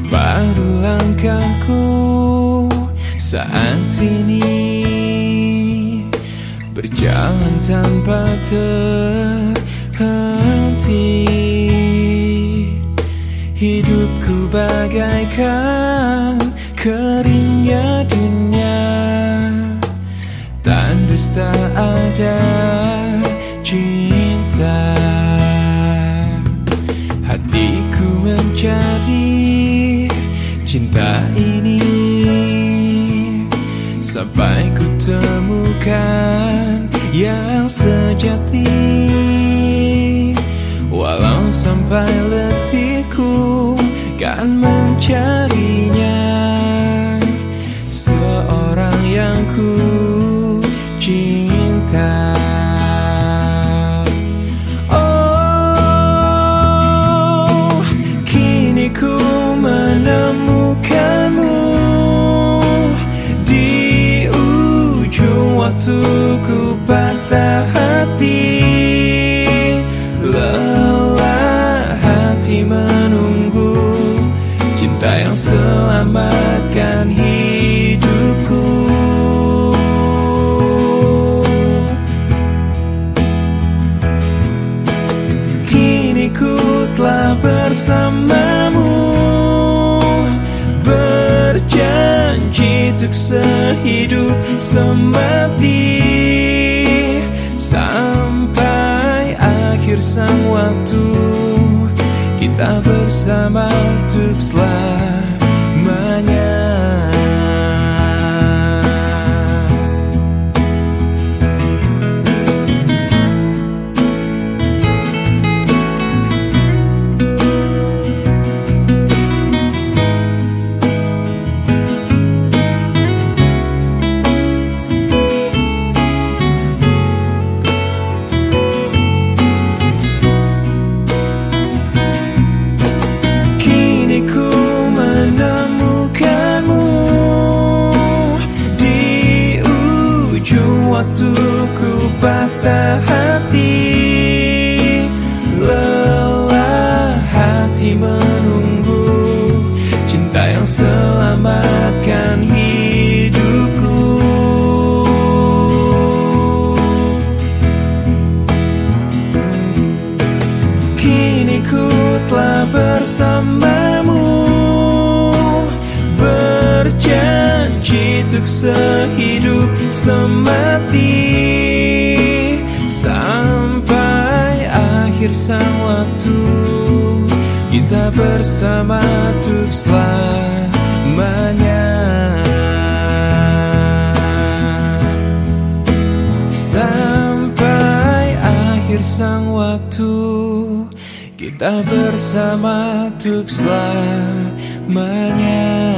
Baru langkahku saat ini berjalan tanpa terhenti. Hidupku bagaikan keringnya dunia, tandus tak ada cinta. Hatiku mencari cinta ini sampai ku temukan yang sejati. Walau sampai letihku kan mencarinya, seorang yang ku cinta. Oh, kini ku menemukanmu di ujung waktu ku patah hati. Lelah hati menunggu cinta yang selamatkan hidupku. Kini ku telah bersamamu, berjanji untuk sehidup semati, sampai akhir sang waktu kita bersama untuk selamanya. Waktu ku patah hati, lelah hati menunggu cinta yang selamatkan hidupku. Kini ku telah bersamamu, berjanji untuk sehidup semati, sampai akhir sang waktu kita bersama untuk selamanya. Sampai akhir sang waktu kita bersama untuk selamanya.